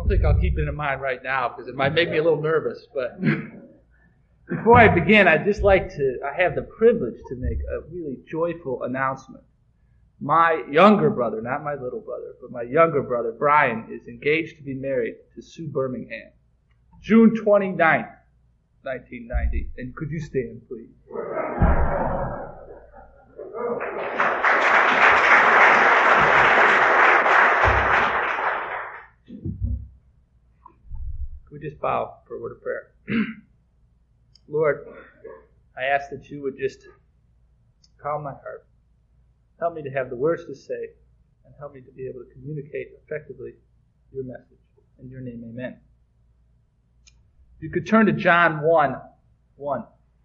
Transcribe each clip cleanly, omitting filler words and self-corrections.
think I'll keep it in mind right now because it might make me a little nervous. But before I begin, I have the privilege to make a really joyful announcement. My younger brother, not my little brother, but my younger brother, Brian, is engaged to be married to Sue Birmingham. June 29th, 1990. And could you stand, please? Could we just bow for a word of prayer? Lord, I ask that you would just calm my heart. Help me to have the words to say, and help me to be able to communicate effectively your message. In your name, amen. If you could turn to John 1:1.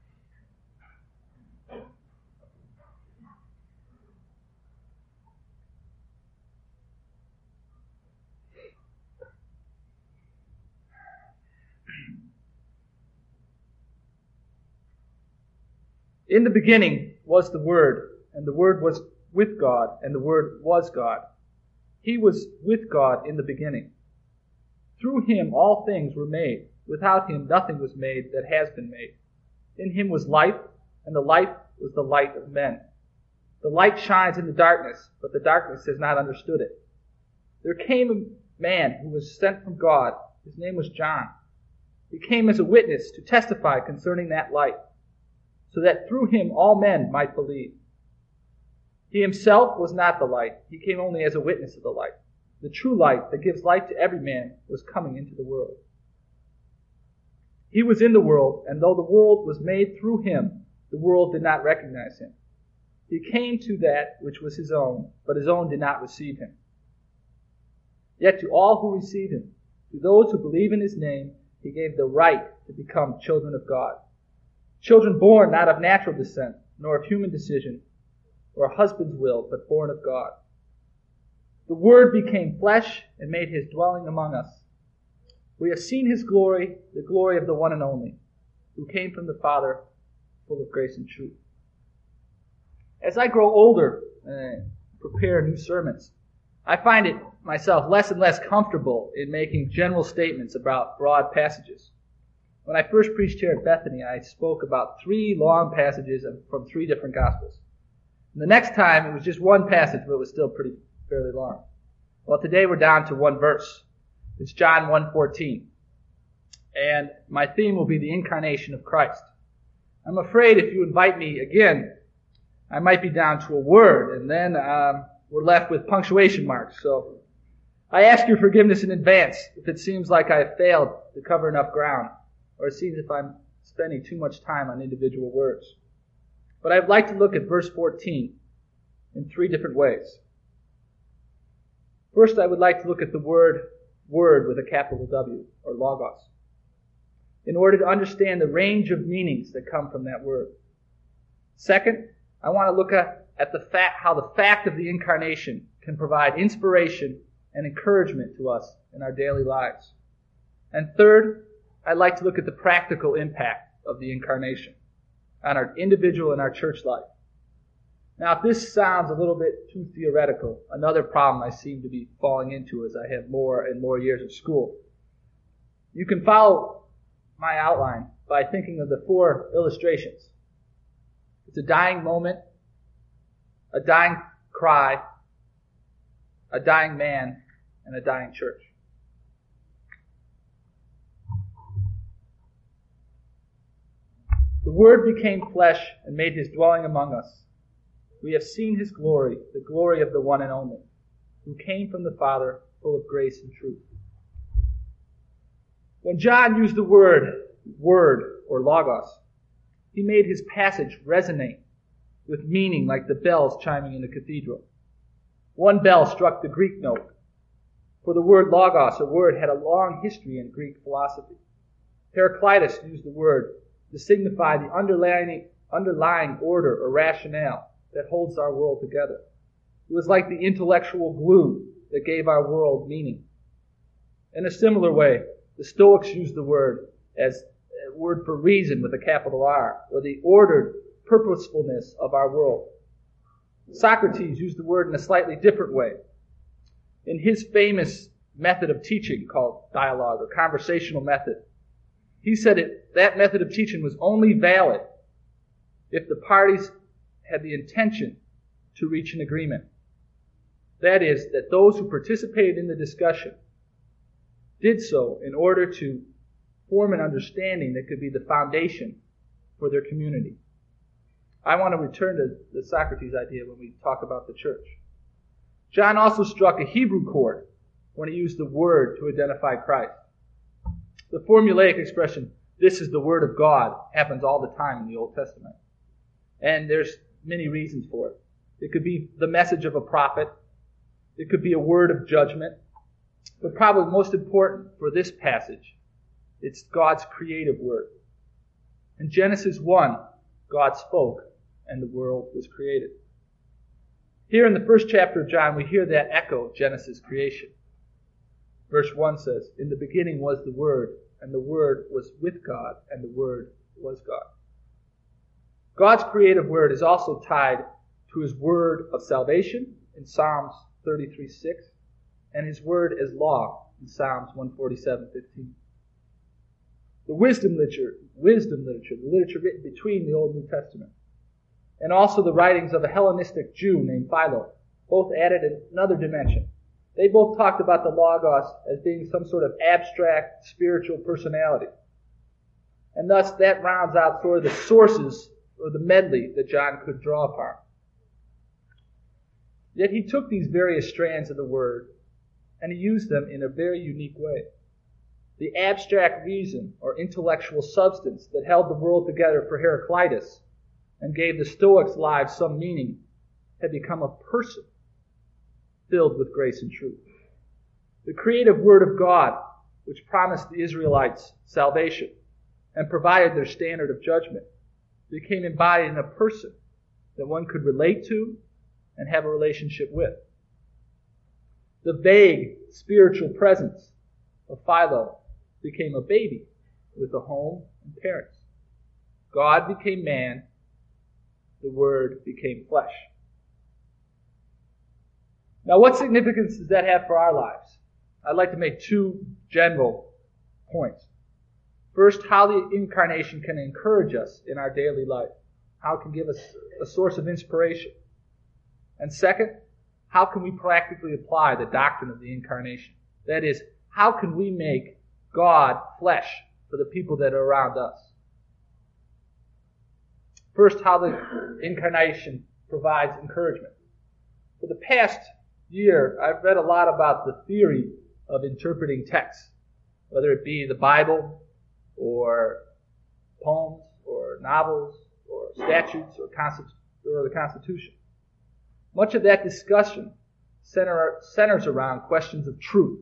In the beginning was the Word, and the Word was with God, and the Word was God. He was with God in the beginning. Through him all things were made. Without him nothing was made that has been made. In him was life, and the life was the light of men. The light shines in the darkness, but the darkness has not understood it. There came a man who was sent from God. His name was John. He came as a witness to testify concerning that light, so that through him all men might believe. He himself was not the light. He came only as a witness of the light. The true light that gives light to every man was coming into the world. He was in the world, and though the world was made through him, the world did not recognize him. He came to that which was his own, but his own did not receive him. Yet to all who receive him, to those who believe in his name, he gave the right to become children of God. Children born not of natural descent, nor of human decision, or a husband's will, but born of God. The Word became flesh and made his dwelling among us. We have seen his glory, the glory of the one and only, who came from the Father, full of grace and truth. As I grow older and prepare new sermons, I find it myself less and less comfortable in making general statements about broad passages. When I first preached here at Bethany, I spoke about 3 long passages from 3 different Gospels. And the next time, it was just one passage, but it was still fairly long. Well, today we're down to one verse. It's John 1:14. And my theme will be the incarnation of Christ. I'm afraid if you invite me again, I might be down to a word, and then we're left with punctuation marks. So I ask your forgiveness in advance if it seems like I have failed to cover enough ground, or it seems if I'm spending too much time on individual words. But I'd like to look at verse 14 in 3 different ways. First, I would like to look at the word with a capital W, or logos, in order to understand the range of meanings that come from that word. Second, I want to look at how the fact of the incarnation can provide inspiration and encouragement to us in our daily lives. And third, I'd like to look at the practical impact of the incarnation on our individual and our church life. Now, if this sounds a little bit too theoretical, another problem I seem to be falling into as I have more and more years of school, you can follow my outline by thinking of the 4 illustrations. It's a dying moment, a dying cry, a dying man, and a dying church. The Word became flesh and made his dwelling among us. We have seen his glory, the glory of the one and only, who came from the Father, full of grace and truth. When John used the word or logos, he made his passage resonate with meaning like the bells chiming in a cathedral. One bell struck the Greek note. For the word logos, a word, had a long history in Greek philosophy. Heraclitus used the word to signify the underlying order or rationale that holds our world together. It was like the intellectual glue that gave our world meaning. In a similar way, the Stoics used the word as a word for reason with a capital R, or the ordered purposefulness of our world. Socrates used the word in a slightly different way. In his famous method of teaching called dialogue or conversational method. He said that method of teaching was only valid if the parties had the intention to reach an agreement. That is, that those who participated in the discussion did so in order to form an understanding that could be the foundation for their community. I want to return to the Socrates idea when we talk about the church. John also struck a Hebrew chord when he used the word to identify Christ. The formulaic expression, "this is the word of God," happens all the time in the Old Testament. And there's many reasons for it. It could be the message of a prophet. It could be a word of judgment. But probably most important for this passage, it's God's creative word. In Genesis 1, God spoke and the world was created. Here in the first chapter of John, we hear that echo Genesis creation. Verse 1 says, "In the beginning was the Word, and the Word was with God, and the Word was God." God's creative word is also tied to His word of salvation in Psalms 33:6, and His word as law in Psalms 147:15. The wisdom literature, the literature written between the Old and New Testament, and also the writings of a Hellenistic Jew named Philo, both added another dimension. They both talked about the Logos as being some sort of abstract spiritual personality. And thus that rounds out sort of the sources or the medley that John could draw upon. Yet he took these various strands of the Word and he used them in a very unique way. The abstract reason or intellectual substance that held the world together for Heraclitus and gave the Stoics' lives some meaning had become a person filled with grace and truth. The creative Word of God, which promised the Israelites salvation and provided their standard of judgment, became embodied in a person that one could relate to and have a relationship with. The vague spiritual presence of Philo became a baby with a home and parents. God became man. The Word became flesh. Now, what significance does that have for our lives? I'd like to make two general points. First, how the Incarnation can encourage us in our daily life. How it can give us a source of inspiration. And second, how can we practically apply the doctrine of the Incarnation? That is, how can we make God flesh for the people that are around us? First, how the Incarnation provides encouragement. For the past year, I've read a lot about the theory of interpreting texts, whether it be the Bible or poems or novels or statutes or the Constitution. Much of that discussion centers around questions of truth.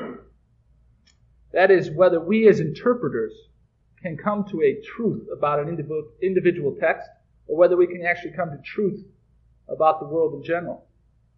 That is, whether we as interpreters can come to a truth about an individual text, or whether we can actually come to truth about the world in general.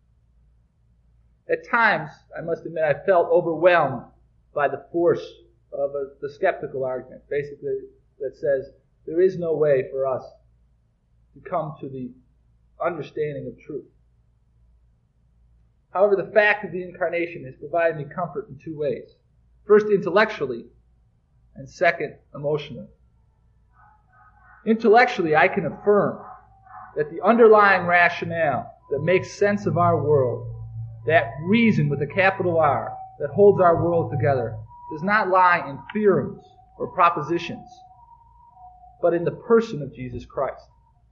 At times, I must admit, I felt overwhelmed by the force of the skeptical argument, basically that says there is no way for us to come to the understanding of truth. However, the fact of the Incarnation has provided me comfort in two ways. First, intellectually, and second, emotionally. Intellectually, I can affirm that the underlying rationale that makes sense of our world, that reason with a capital R that holds our world together, does not lie in theorems or propositions, but in the person of Jesus Christ.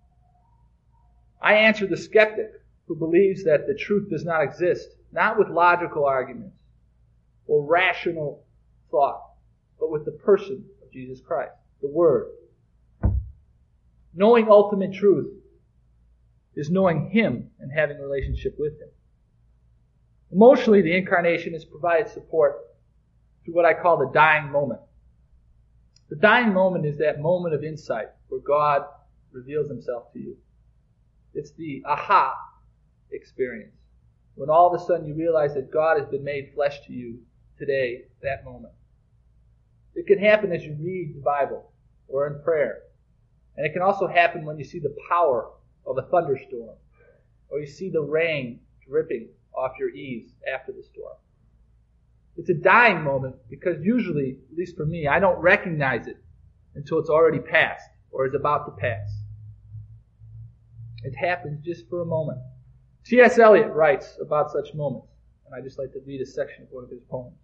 I answer the skeptic who believes that the truth does not exist, not with logical arguments or rational thought, but with the person of Jesus Christ, the Word. Knowing ultimate truth is knowing Him and having a relationship with Him. Emotionally, the Incarnation has provided support through what I call the dying moment. The dying moment is that moment of insight where God reveals Himself to you. It's the aha experience, when all of a sudden you realize that God has been made flesh to you today, that moment. It can happen as you read the Bible or in prayer. And it can also happen when you see the power of a thunderstorm, or you see the rain dripping off your eaves after the storm. It's a dying moment because usually, at least for me, I don't recognize it until it's already passed or is about to pass. It happens just for a moment. T.S. Eliot writes about such moments, and I just like to read a section of one of his poems.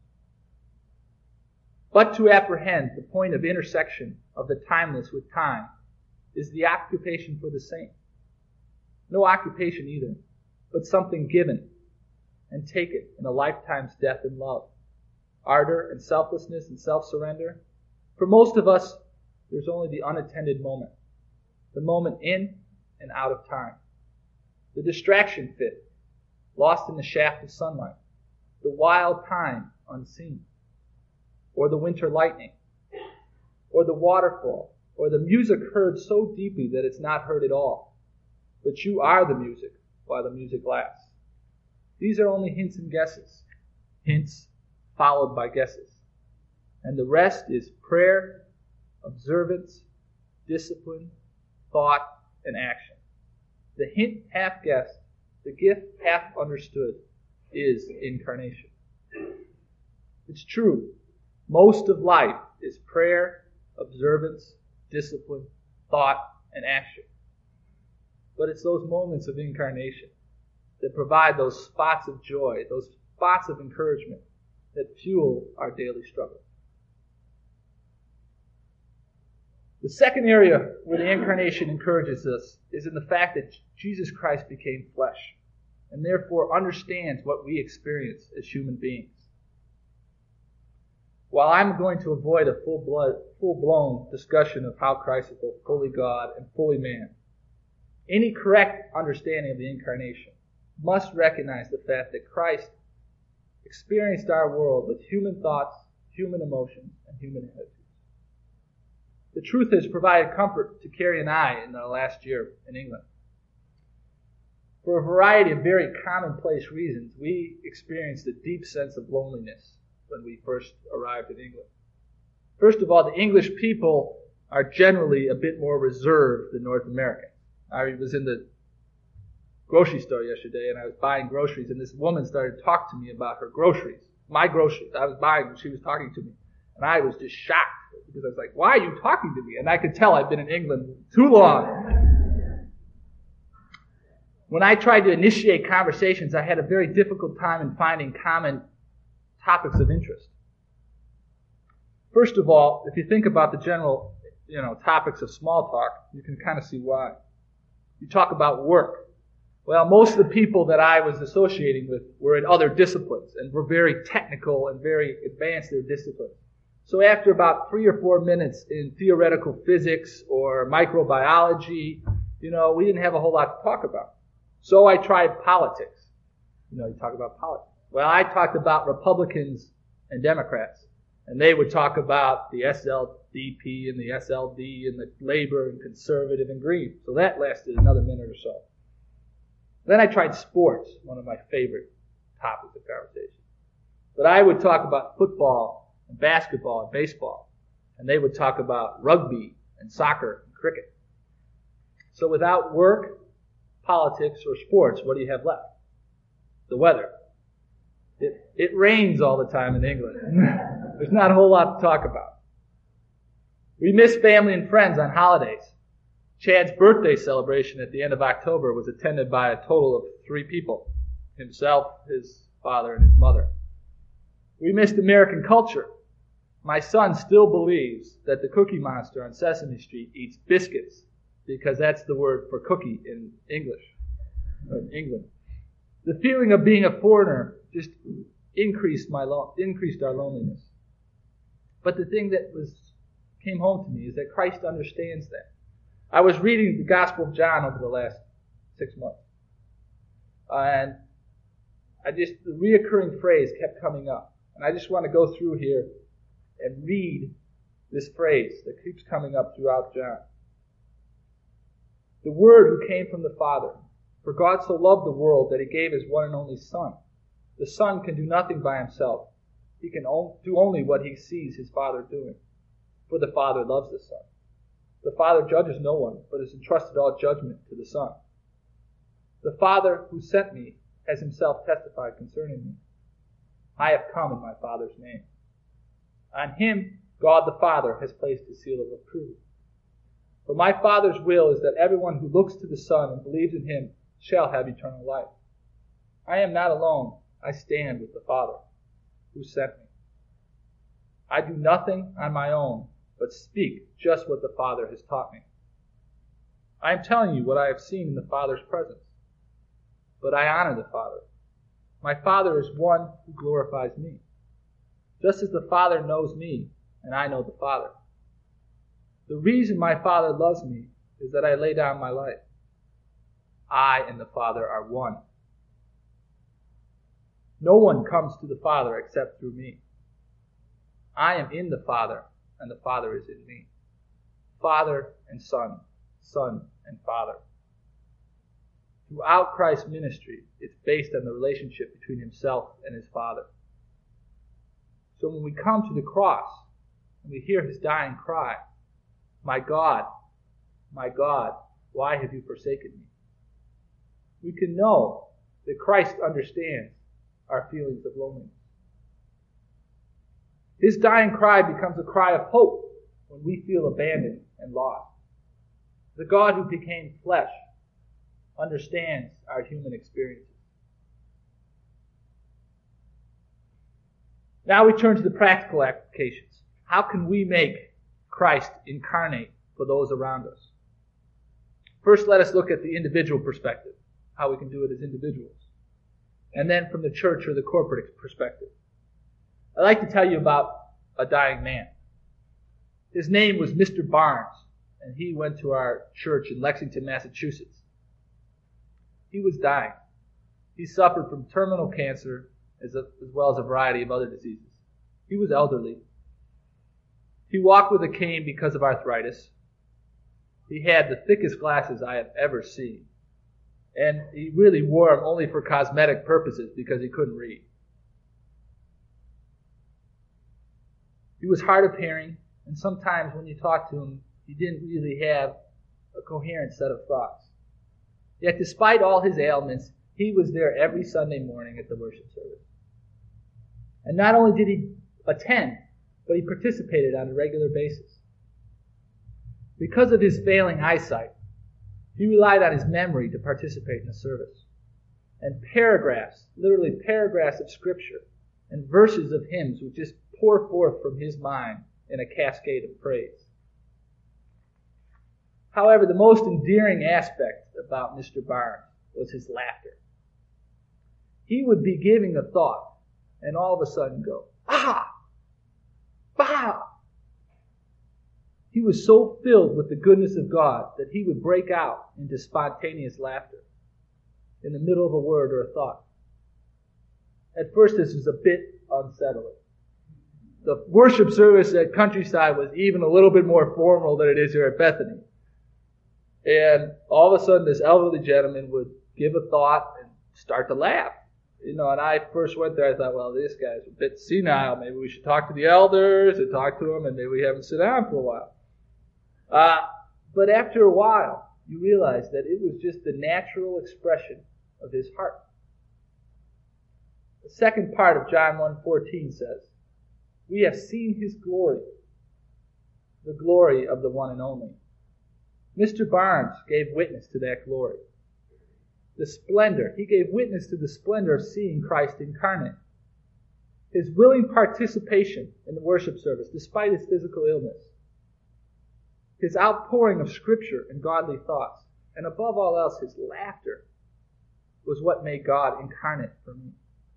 But to apprehend the point of intersection of the timeless with time is the occupation for the saint. No occupation either, but something given, and take it in a lifetime's death and love, ardor and selflessness and self-surrender. For most of us, there's only the unattended moment, the moment in and out of time, the distraction fit, lost in the shaft of sunlight, the wild time unseen, or the winter lightning, or the waterfall, or the music heard so deeply that it's not heard at all. But you are the music while the music lasts. These are only hints and guesses, hints followed by guesses. And the rest is prayer, observance, discipline, thought, and action. The hint half guessed, the gift half understood, is incarnation. It's true. Most of life is prayer, observance, discipline, thought, and action. But it's those moments of incarnation that provide those spots of joy, those spots of encouragement that fuel our daily struggle. The second area where the incarnation encourages us is in the fact that Jesus Christ became flesh and therefore understands what we experience as human beings. While I'm going to avoid a full-blown discussion of how Christ is both fully God and fully man, any correct understanding of the incarnation must recognize the fact that Christ experienced our world with human thoughts, human emotions, and human attitudes. The truth has provided comfort to Carrie and I in the last year in England. For a variety of very commonplace reasons, we experienced a deep sense of loneliness when we first arrived in England. First of all, the English people are generally a bit more reserved than North Americans. I was in the grocery store yesterday and I was buying groceries and this woman started to talk to me about her groceries. My groceries. I was buying and she was talking to me. And I was just shocked because I was like, why are you talking to me? And I could tell I'd been in England too long. When I tried to initiate conversations, I had a very difficult time in finding common topics of interest. First of all, if you think about the general, topics of small talk, you can kind of see why. You talk about work. Well, most of the people that I was associating with were in other disciplines and were very technical and very advanced in their disciplines. So after about 3 or 4 minutes in theoretical physics or microbiology, we didn't have a whole lot to talk about. So I tried politics. You talk about politics. Well, I talked about Republicans and Democrats, and they would talk about the SLDP and the SLD and the Labor and Conservative and Green. So that lasted another minute or so. Then I tried sports, one of my favorite topics of conversation. But I would talk about football and basketball and baseball, and they would talk about rugby and soccer and cricket. So without work, politics, or sports, what do you have left? The weather. It rains all the time in England. There's not a whole lot to talk about. We miss family and friends on holidays. Chad's birthday celebration at the end of October was attended by a total of 3 people. Himself, his father, and his mother. We missed American culture. My son still believes that the Cookie Monster on Sesame Street eats biscuits because that's the word for cookie in English, in England. The feeling of being a foreigner just increased our loneliness. But the thing that came home to me is that Christ understands that. I was reading the Gospel of John over the last 6 months. And the reoccurring phrase kept coming up. And I just want to go through here and read this phrase that keeps coming up throughout John. The Word who came from the Father. For God so loved the world that He gave His one and only Son. The Son can do nothing by Himself. He can do only what He sees His Father doing. For the Father loves the Son. The Father judges no one, but has entrusted all judgment to the Son. The Father who sent me has Himself testified concerning me. I have come in my Father's name. On him, God the Father has placed his seal of approval. For my Father's will is that everyone who looks to the Son and believes in him shall have eternal life. I am not alone. I stand with the Father, who sent me. I do nothing on my own, but speak just what the Father has taught me. I am telling you what I have seen in the Father's presence. But I honor the Father. My Father is one who glorifies me, just as the Father knows me, and I know the Father. The reason my Father loves me is that I lay down my life. I and the Father are one. No one comes to the Father except through me. I am in the Father, and the Father is in me. Father and Son, Son and Father. Throughout Christ's ministry, it's based on the relationship between himself and his Father. So when we come to the cross, and we hear his dying cry, my God, why have you forsaken me? We can know that Christ understands our feelings of loneliness. His dying cry becomes a cry of hope when we feel abandoned and lost. The God who became flesh understands our human experiences. Now we turn to the practical applications. How can we make Christ incarnate for those around us? First, let us look at the individual perspective, how we can do it as individuals. And then from the church or the corporate perspective. I'd like to tell you about a dying man. His name was Mr. Barnes, and he went to our church in Lexington, Massachusetts. He was dying. He suffered from terminal cancer as well as a variety of other diseases. He was elderly. He walked with a cane because of arthritis. He had the thickest glasses I have ever seen. And he really wore them only for cosmetic purposes because he couldn't read. He was hard of hearing, and sometimes when you talked to him, he didn't really have a coherent set of thoughts. Yet despite all his ailments, he was there every Sunday morning at the worship service. And not only did he attend, but he participated on a regular basis. Because of his failing eyesight, he relied on his memory to participate in the service. And paragraphs, literally paragraphs of scripture and verses of hymns would just pour forth from his mind in a cascade of praise. However, the most endearing aspect about Mr. Barnes was his laughter. He would be giving a thought and all of a sudden go, "Ah! Bah!" He was so filled with the goodness of God that he would break out into spontaneous laughter in the middle of a word or a thought. At first, this was a bit unsettling. The worship service at Countryside was even a little bit more formal than it is here at Bethany. And all of a sudden, this elderly gentleman would give a thought and start to laugh. And I first went there, I thought, well, this guy's a bit senile. Maybe we should talk to the elders and talk to him, and maybe we have him sit down for a while. But after a while, you realize that it was just the natural expression of his heart. The second part of John 1:14 says, "We have seen his glory, the glory of the one and only." Mr. Barnes gave witness to that glory. The splendor, he gave witness to the splendor of seeing Christ incarnate. His willing participation in the worship service, despite his physical illness. His outpouring of scripture and godly thoughts. And above all else, his laughter was what made God incarnate for me.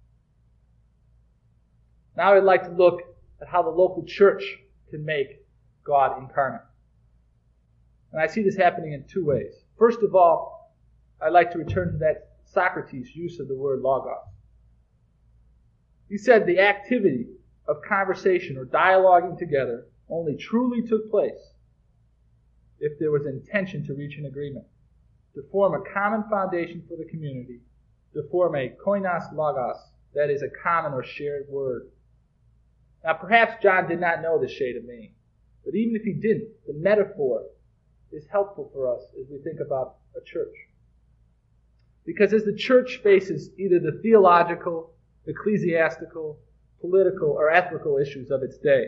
Now I'd like to look at how the local church can make God incarnate. And I see this happening in two ways. First of all, I'd like to return to that Socrates' use of the word logos. He said the activity of conversation or dialoguing together only truly took place if there was intention to reach an agreement, to form a common foundation for the community, to form a koinos logos, that is a common or shared word. Now perhaps John did not know this shade of meaning, but even if he didn't, the metaphor is helpful for us as we think about a church. Because as the church faces either the theological ecclesiastical, political, or ethical issues of its day.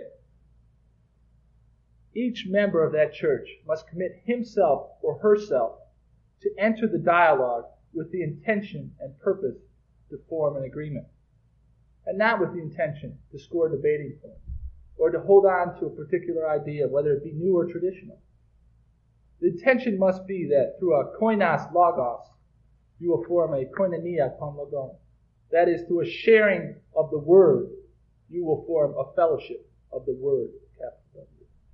Each member of that church must commit himself or herself to enter the dialogue with the intention and purpose to form an agreement, and not with the intention to score debating points or to hold on to a particular idea, whether it be new or traditional. The intention must be that through a koinos logos, you will form a koinonia ton logon. That is, through a sharing of the Word, you will form a fellowship of the Word, capital W.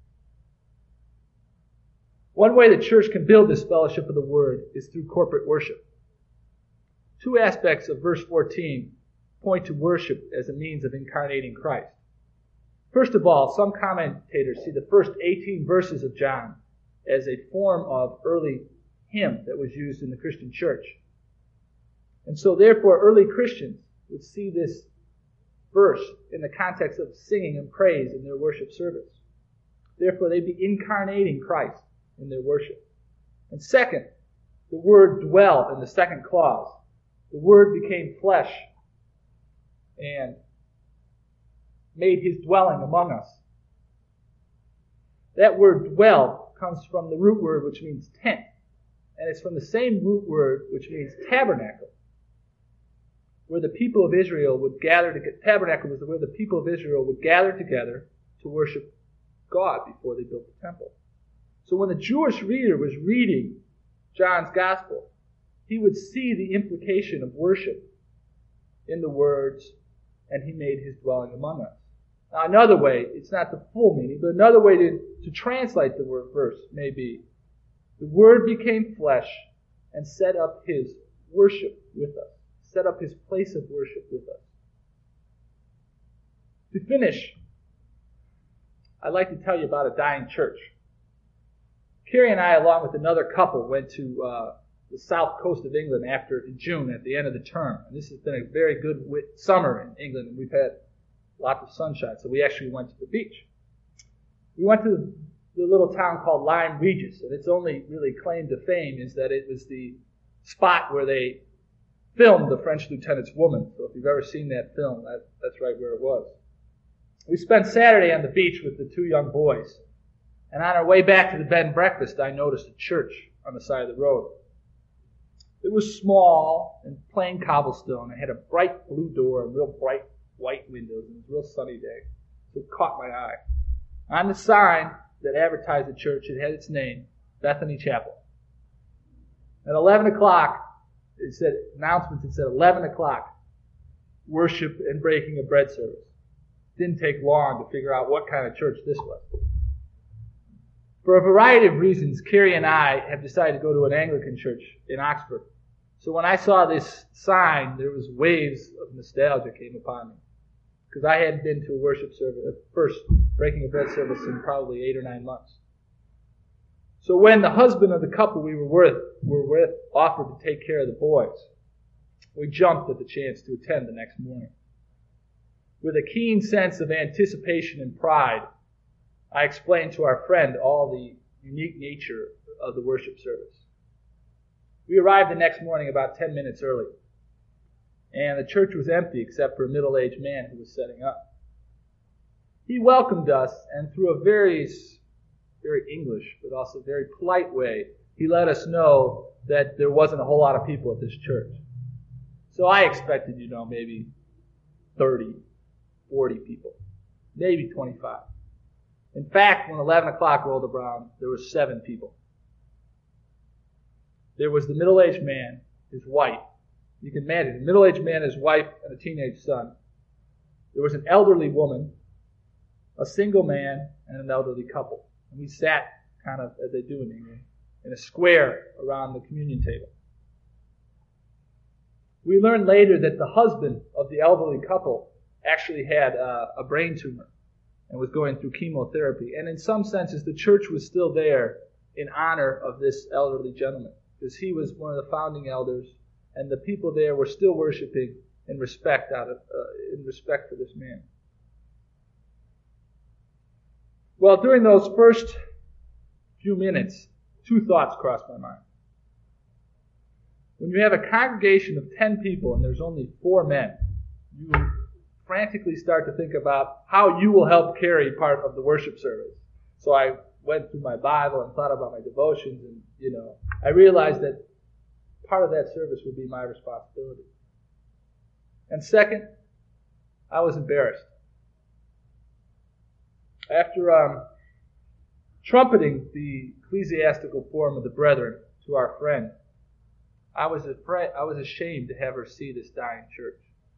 One way the church can build this fellowship of the Word is through corporate worship. Two aspects of verse 14 point to worship as a means of incarnating Christ. First of all, some commentators see the first 18 verses of John as a form of early hymn that was used in the Christian church. And so therefore early Christians would see this verse in the context of singing and praise in their worship service. Therefore they'd be incarnating Christ in their worship. And second, the word dwell in the second clause. The Word became flesh and made His dwelling among us. That word dwell comes from the root word which means tent. And it's from the same root word which means tabernacle, where the people of Israel would gather together. Tabernacle was where the people of Israel would gather together to worship God before they built the temple. So when the Jewish reader was reading John's Gospel, he would see the implication of worship in the words, and He made His dwelling among us. Now another way, it's not the full meaning, but another way to translate the word verse may be, the Word became flesh and set up His worship with us, set up His place of worship with us. To finish, I'd like to tell you about a dying church. Carrie and I, along with another couple, went to the south coast of England in June at the end of the term. And this has been a very good summer in England, and we've had lots of sunshine, so we actually went to the beach. We went to the little town called Lyme Regis, and its only really claim to fame is that it was the spot where they filmed The French Lieutenant's Woman. So if you've ever seen that film, that's right where it was. We spent Saturday on the beach with the two young boys, and on our way back to the bed and breakfast, I noticed a church on the side of the road. It was small and plain cobblestone. It had a bright blue door and real bright white windows. It was a real sunny day. So it caught my eye. On the sign that advertised the church, it had its name, Bethany Chapel. At 11 o'clock, it said 11 o'clock, worship and breaking of bread service. It didn't take long to figure out what kind of church this was. For a variety of reasons, Carrie and I have decided to go to an Anglican church in Oxford. So when I saw this sign, there was waves of nostalgia came upon me. Because I hadn't been to a worship service, first breaking of bread service in probably 8 or 9 months. So when the husband of the couple we were with offered to take care of the boys, we jumped at the chance to attend the next morning. With a keen sense of anticipation and pride, I explained to our friend all the unique nature of the worship service. We arrived the next morning about 10 minutes early, and the church was empty except for a middle-aged man who was setting up. He welcomed us, and through a very English, but also very polite way, he let us know that there wasn't a whole lot of people at this church. So I expected, maybe 30, 40 people, maybe 25. In fact, when 11 o'clock rolled around, there were 7 people. There was the middle-aged man, his wife. You can imagine, a middle-aged man, his wife, and a teenage son. There was an elderly woman, a single man, and an elderly couple. And we sat, kind of as they do in England, in a square around the communion table. We learned later that the husband of the elderly couple actually had a brain tumor and was going through chemotherapy. And in some senses, the church was still there in honor of this elderly gentleman, because he was one of the founding elders, and the people there were still worshiping in respect for this man. Well, during those first few minutes, 2 thoughts crossed my mind. When you have a congregation of 10 people and there's only 4 men, you frantically start to think about how you will help carry part of the worship service. So I went through my Bible and thought about my devotions, and I realized that part of that service would be my responsibility. And second, I was embarrassed. After trumpeting the ecclesiastical form of the brethren to our friend, I was ashamed to have her see this dying church.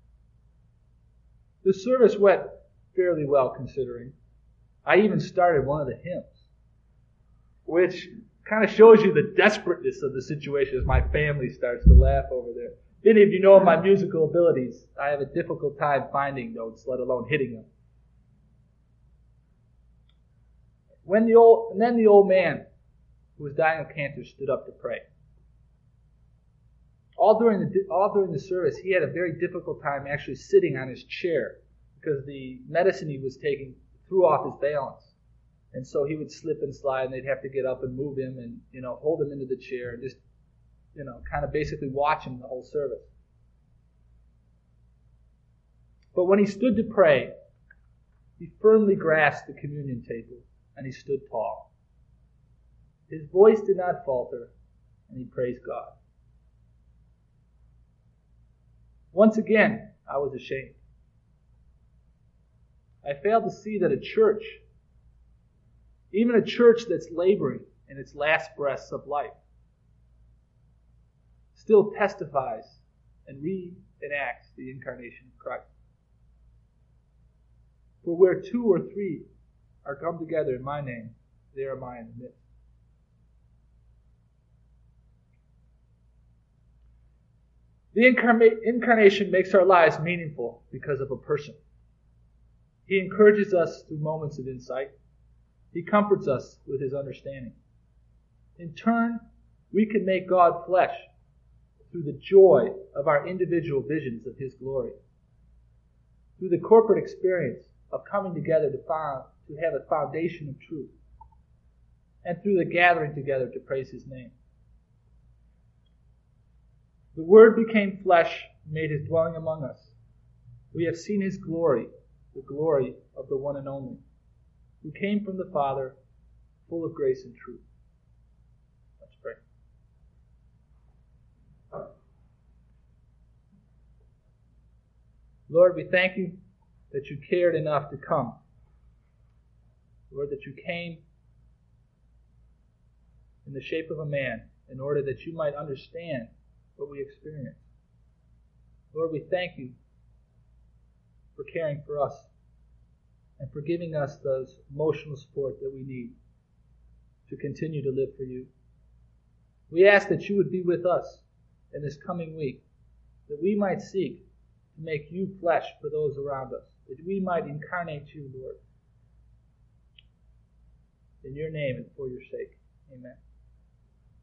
The service went fairly well, considering. I even started one of the hymns, which kind of shows you the desperateness of the situation as my family starts to laugh over there. If any of you know my musical abilities, I have a difficult time finding notes, let alone hitting them. Then the old man who was dying of cancer stood up to pray. All during the service, he had a very difficult time actually sitting on his chair because the medicine he was taking threw off his balance. And so he would slip and slide, and they'd have to get up and move him and, hold him into the chair and just, kind of basically watch him the whole service. But when he stood to pray, he firmly grasped the communion table, and he stood tall. His voice did not falter, and he praised God. Once again, I was ashamed. I failed to see that a church, even a church that's laboring in its last breaths of life, still testifies and reenacts the incarnation of Christ. For where 2 or 3 are come together in my name, there am I in the midst. The incarnation makes our lives meaningful because of a person. He encourages us through moments of insight. He comforts us with his understanding. In turn, we can make God flesh through the joy of our individual visions of his glory. Through the corporate experience of coming together to have a foundation of truth. And through the gathering together to praise his name. The Word became flesh and made his dwelling among us. We have seen his glory, the glory of the one and only, who came from the Father, full of grace and truth. Let's pray. Lord, we thank you that you cared enough to come. Lord, that you came in the shape of a man in order that you might understand what we experience. Lord, we thank you for caring for us and for giving us those emotional support that we need to continue to live for you. We ask that you would be with us in this coming week, that we might seek to make you flesh for those around us, that we might incarnate you, Lord. In your name and for your sake. Amen.